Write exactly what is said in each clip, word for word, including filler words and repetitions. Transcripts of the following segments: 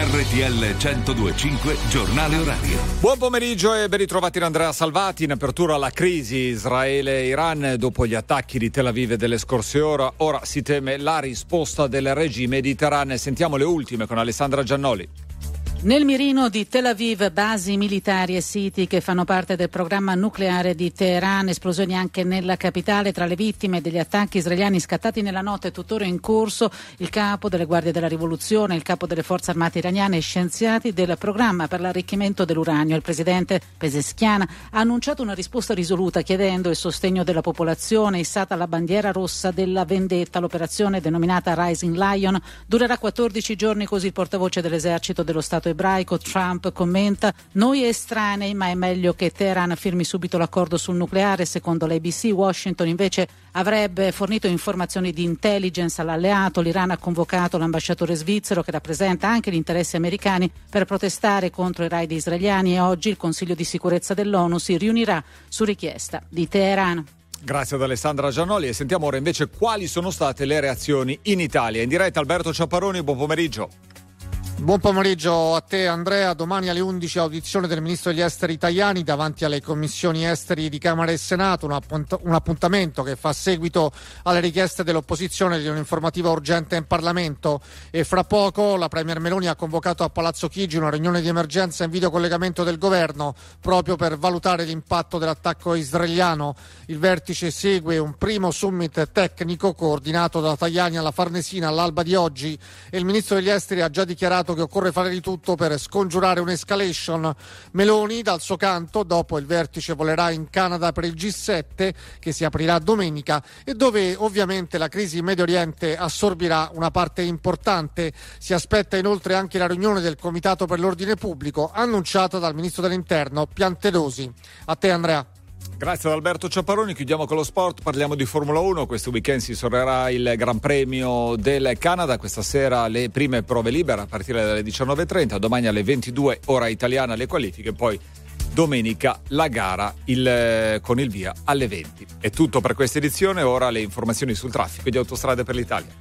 R T L centodue e cinque Giornale Orario. Buon pomeriggio e ben ritrovati da Andrea Salvati. In apertura alla crisi Israele-Iran dopo gli attacchi di Tel Aviv delle scorse ore. Ora si teme la risposta del regime di Teheran. Sentiamo le ultime con Alessandra Giannoli. Nel mirino di Tel Aviv, basi militari e siti che fanno parte del programma nucleare di Teheran, esplosioni anche nella capitale. Tra le vittime degli attacchi israeliani scattati nella notte tuttora in corso, il capo delle guardie della rivoluzione, il capo delle forze armate iraniane e scienziati del programma per l'arricchimento dell'uranio. Il presidente Pezeshkian ha annunciato una risposta risoluta chiedendo il sostegno della popolazione, issata la bandiera rossa della vendetta. L'operazione, denominata Rising Lion, durerà quattordici giorni, così il portavoce dell'esercito dello Stato ebraico. Trump commenta: noi estranei, ma è meglio che Teheran firmi subito l'accordo sul nucleare. Secondo l'A B C, Washington invece avrebbe fornito informazioni di intelligence all'alleato. L'Iran ha convocato l'ambasciatore svizzero, che rappresenta anche gli interessi americani, per protestare contro i raid israeliani, e oggi il Consiglio di sicurezza dell'ONU si riunirà su richiesta di Teheran. Grazie ad Alessandra Giannoli, e sentiamo ora invece quali sono state le reazioni in Italia. In diretta Alberto Ciapparoni, buon pomeriggio. Buon pomeriggio a te Andrea. Domani alle undici audizione del ministro degli esteri Tajani davanti alle commissioni esteri di Camera e Senato, un, appunt- un appuntamento che fa seguito alle richieste dell'opposizione di un'informativa urgente in Parlamento. E fra poco la Premier Meloni ha convocato a Palazzo Chigi una riunione di emergenza in videocollegamento del governo proprio per valutare l'impatto dell'attacco israeliano. Il vertice segue un primo summit tecnico coordinato da Tajani alla Farnesina all'alba di oggi, e il ministro degli esteri ha già dichiarato che occorre fare di tutto per scongiurare un'escalation. Meloni, dal suo canto, dopo il vertice volerà in Canada per il G sette, che si aprirà domenica, e dove ovviamente la crisi in Medio Oriente assorbirà una parte importante. Si aspetta inoltre anche la riunione del Comitato per l'Ordine Pubblico, annunciata dal ministro dell'Interno Piantedosi. A te Andrea. Grazie ad Alberto Ciapparoni. Chiudiamo con lo sport, parliamo di Formula uno. Questo weekend si sorrerà il Gran Premio del Canada. Questa sera le prime prove libere a partire dalle diciannove e trenta, domani alle ventidue ora italiana le qualifiche, poi domenica la gara il, con il via alle venti. È tutto per questa edizione, ora le informazioni sul traffico di Autostrade per l'Italia.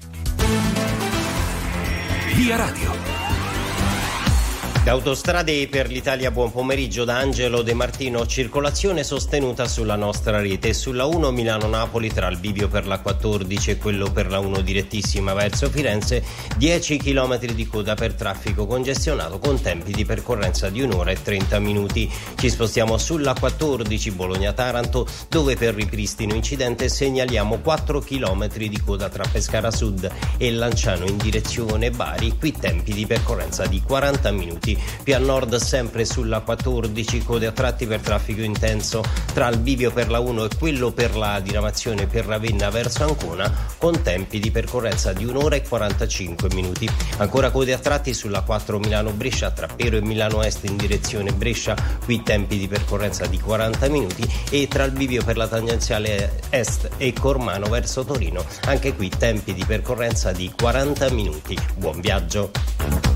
Via Radio. Da Autostrade per l'Italia, buon pomeriggio da Angelo De Martino. Circolazione sostenuta sulla nostra rete, sulla uno Milano-Napoli tra il bivio per la quattordici e quello per la uno direttissima verso Firenze, dieci chilometri di coda per traffico congestionato con tempi di percorrenza di un'ora e trenta minuti. Ci spostiamo sulla quattordici Bologna-Taranto, dove per ripristino incidente segnaliamo quattro chilometri di coda tra Pescara Sud e Lanciano in direzione Bari, qui tempi di percorrenza di quaranta minuti. Più a nord, sempre sulla quattordici, code a tratti per traffico intenso tra il bivio per la uno e quello per la diramazione per Ravenna verso Ancona, con tempi di percorrenza di un'ora e quarantacinque minuti. Ancora code a tratti sulla quattro Milano-Brescia tra Pero e Milano Est in direzione Brescia, qui tempi di percorrenza di quaranta minuti, e tra il bivio per la tangenziale est e Cormano verso Torino, anche qui tempi di percorrenza di quaranta minuti. Buon viaggio.